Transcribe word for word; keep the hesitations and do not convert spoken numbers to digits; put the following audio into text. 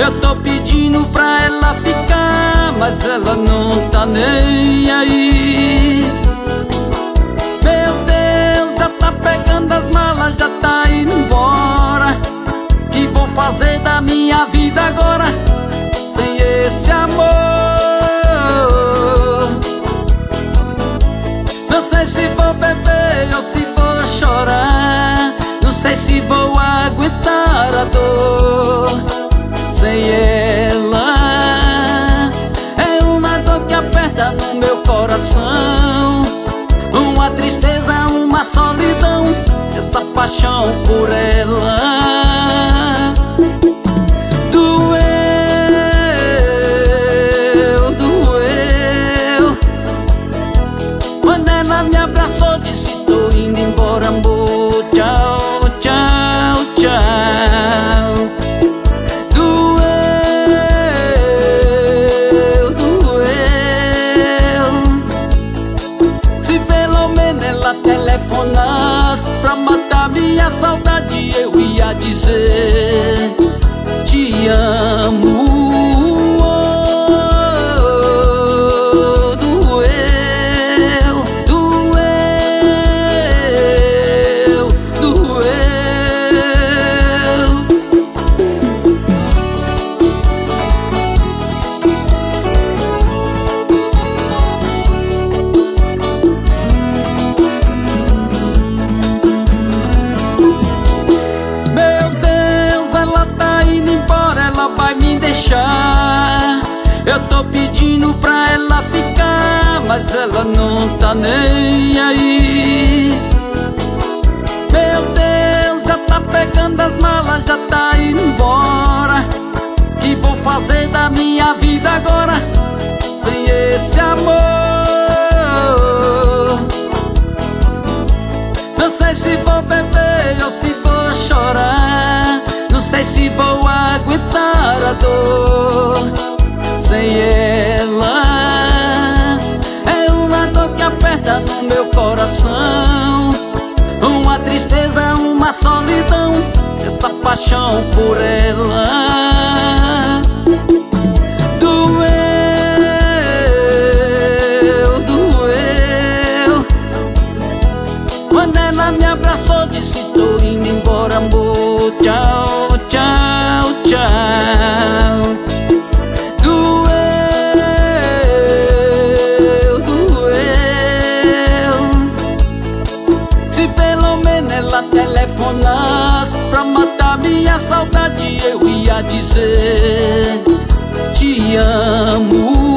Eu tô pedindo pra ela ficar, mas ela não tá nem aí. Meu Deus, já tá pegando as malas, já tá indo embora. Que vou fazer da minha vida agora sem esse amor? Não sei se vou beber ou se vou chorar. Não sei se vou aguentar a dor sem ela. É uma dor que aperta no meu coração, uma tristeza, uma solidão, essa paixão por ela. Doeu, doeu. Quando ela me abraçou, disse tô indo embora, amor. Tchau, tchau, tchau. Doeu, doeu. Se pelo menos ela telefonasse pra matar minha saudade, eu ia dizer te amo. Oh, doeu, doeu, doeu. Meu Deus, ela tá indo embora, ela vai me deixar. Eu tô pedindo pra ela ficar, mas ela não tá nem aí. Meu Deus, já tá pegando as malas, já tá indo embora. Que vou fazer da minha vida agora sem esse amor? Não sei se vou beber ou se vou chorar. Não sei se vou aguentar a dor sem ela. É uma dor que aperta no meu coração, uma tristeza, uma solidão, essa paixão por ela. Doeu, doeu. Quando ela me abraçou, disse tô indo embora, amor. Tchau, tchau, tchau. Doeu, doeu. Se pelo menos ela telefonasse pra matar minha saudade, eu ia dizer te amo.